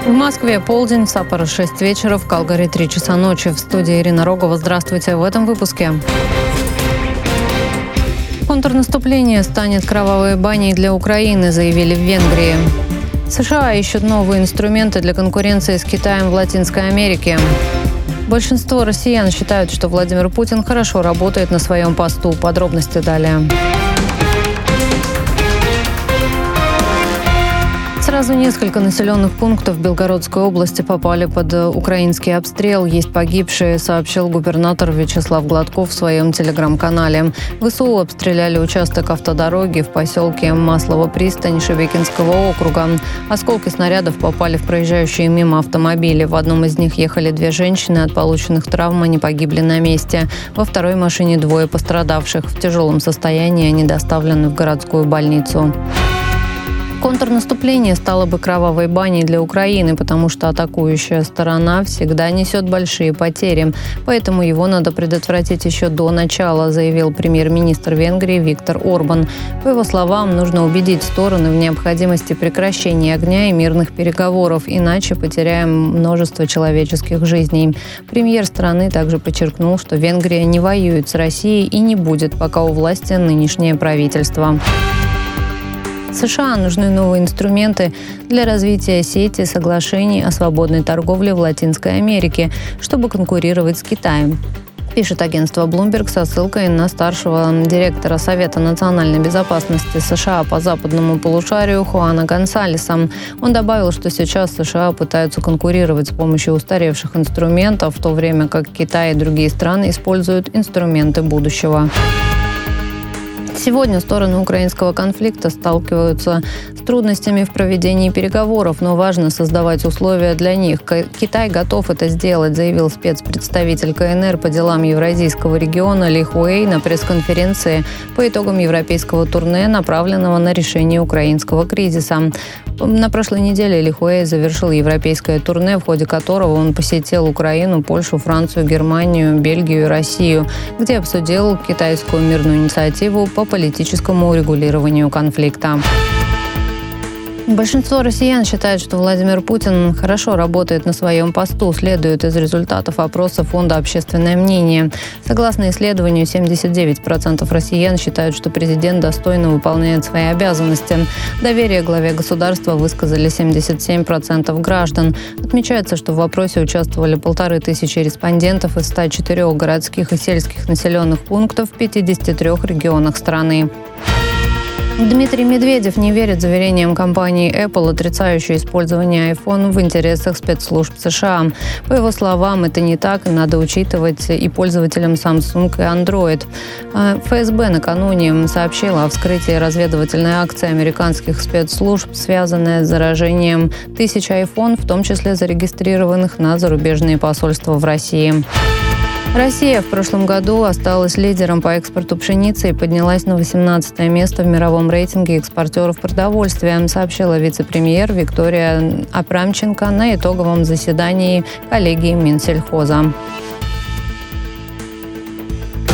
В Москве полдень, в Саппоро 6 вечера, в Калгари 3 часа ночи. В студии Ирина Рогова. Здравствуйте. В этом выпуске. Контрнаступление станет кровавой баней для Украины, заявили в Венгрии. США ищут новые инструменты для конкуренции с Китаем в Латинской Америке. Большинство россиян считают, что Владимир Путин хорошо работает на своем посту. Подробности далее. Сразу несколько населенных пунктов Белгородской области попали под украинский обстрел. Есть погибшие, сообщил губернатор Вячеслав Гладков в своем телеграм-канале. ВСУ обстреляли участок автодороги в поселке Маслово-Пристань Шебекинского округа. Осколки снарядов попали в проезжающие мимо автомобили. В одном из них ехали 2 женщины. От полученных травм они погибли на месте. Во второй машине 2 пострадавших. В тяжелом состоянии они доставлены в городскую больницу. Контрнаступление стало бы кровавой баней для Украины, потому что атакующая сторона всегда несет большие потери. Поэтому его надо предотвратить еще до начала, заявил премьер-министр Венгрии Виктор Орбан. По его словам, нужно убедить стороны в необходимости прекращения огня и мирных переговоров, иначе потеряем множество человеческих жизней. Премьер страны также подчеркнул, что Венгрия не воюет с Россией и не будет, пока у власти нынешнее правительство. США нужны новые инструменты для развития сети соглашений о свободной торговле в Латинской Америке, чтобы конкурировать с Китаем, пишет агентство Bloomberg со ссылкой на старшего директора Совета национальной безопасности США по западному полушарию Хуана Гонсалеса. Он добавил, что сейчас США пытаются конкурировать с помощью устаревших инструментов, в то время как Китай и другие страны используют инструменты будущего. Сегодня стороны украинского конфликта сталкиваются с трудностями в проведении переговоров, но важно создавать условия для них. Китай готов это сделать, заявил спецпредставитель КНР по делам Евразийского региона Ли Хуэй на пресс-конференции по итогам европейского турне, направленного на решение украинского кризиса. На прошлой неделе Ли Хуэй завершил европейское турне, в ходе которого он посетил Украину, Польшу, Францию, Германию, Бельгию и Россию, где обсудил китайскую мирную инициативу по политическому урегулированию конфликта. Большинство россиян считает, что Владимир Путин хорошо работает на своем посту, следует из результатов опроса Фонда «Общественное мнение». Согласно исследованию, 79% россиян считают, что президент достойно выполняет свои обязанности. Доверие главе государства высказали 77% граждан. Отмечается, что в вопросе участвовали 1500 респондентов из 104 городских и сельских населенных пунктов в 53 регионах страны. Дмитрий Медведев не верит заверениям компании Apple, отрицающей использование iPhone в интересах спецслужб США. По его словам, это не так, и надо учитывать и пользователям Samsung и Android. ФСБ накануне сообщила о вскрытии разведывательной акции американских спецслужб, связанной с заражением 1000 iPhone, в том числе зарегистрированных на зарубежные посольства в России. Россия в прошлом году осталась лидером по экспорту пшеницы и поднялась на 18-е место в мировом рейтинге экспортеров продовольствия, сообщила вице-премьер Виктория Абрамченко на итоговом заседании коллегии Минсельхоза.